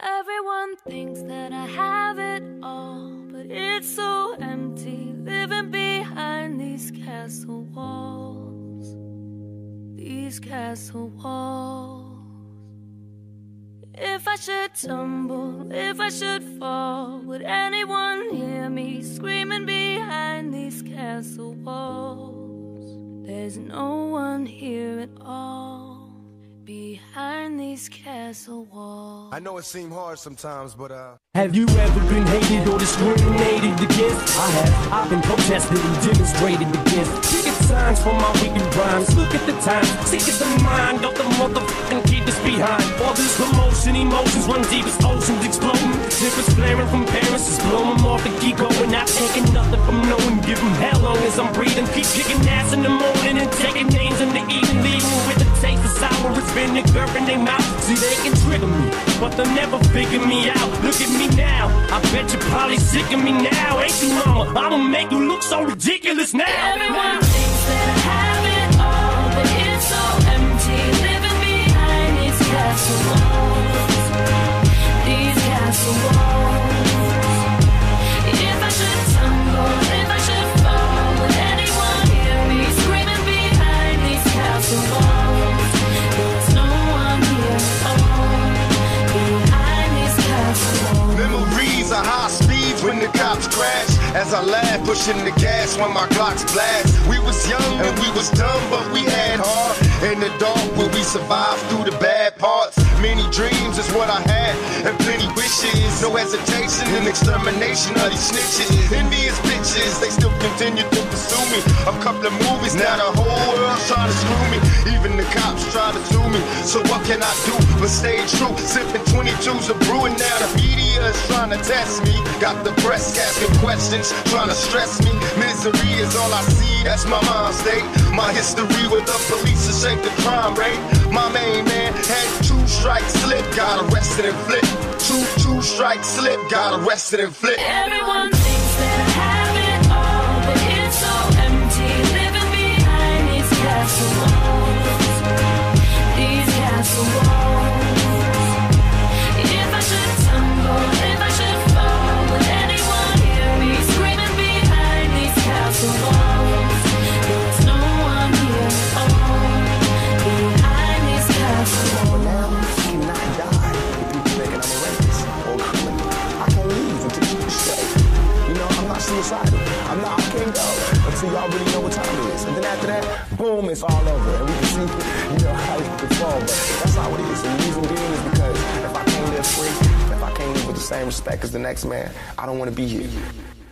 Everyone thinks that I have it all, but it's so empty living behind these castle walls. These castle walls. If I should tumble, if I should fall, would anyone hear me screaming behind these castle walls? There's no one here at all behind these castle walls. I know it seems hard sometimes, but have you ever been hated or discriminated against? I have. I've been protested and demonstrated against. Picket signs for my wicked rhymes. Look at the time. Sick of the mind of the motherfucking kid that's behind. All this commotion, emotions run deep as oceans exploding. Zippers flaring from parents, just blow them off and keep going. Not taking nothing from no one. Give them hell long as I'm breathing. Keep kicking ass in the morning and taking names in the evening. Leaving with the taste of sour. It's vinegar in their mouth. See, they can trigger me, but they'll never figure me out. Look at me now. I bet you're probably sick of me now. Ain't you, mama? I'ma make you look so ridiculous now. Everyone thinks that I have it all, but it's so empty living behind these castle walls. These castle walls. If I should tumble, if I should fall, would anyone hear me screaming behind these castle walls? There's no one here at all behind these castle walls. memories are high speeds when the cops crash. As I laugh, pushing the gas when my Glocks blast. We was young and we was dumb, but we had heart. In the dark where we survived through the bad parts. Many dreams is what I had, and plenty wishes. No hesitation in extermination of these snitches. Envious bitches, they still continue to pursue me. A couple of movies, now the whole world's trying to screw me. Even the cops try to sue me. So what can I do but stay true? Sipping 22s of brewing, now the media is trying to test me. Got the press asking questions, trying to stress me. Misery is all I see, that's my mind state. My history with the police to shake the crime rate. My main man had 2 strikes slip, got arrested and flipped. Two strikes slip, got arrested and flipped. Everyone thinks that I have it all, but it's so empty living behind these castle walls. These castle walls. If I should tumble, if I should fall, would anyone hear me screaming behind these castle walls? There's no one here at all behind these castle walls. Now, I cannot die if people thinking I'm a rapist or a criminal. I can't leave until you straight. You know, I'm not suicidal. I can't go until y'all really know what time it is. And then after that, boom, it's all over. And we can see, you know, how it can fall. But that's how it is. And the reason being is because if I can't live free, if I can't live with the same respect as the next man, I don't want to be here.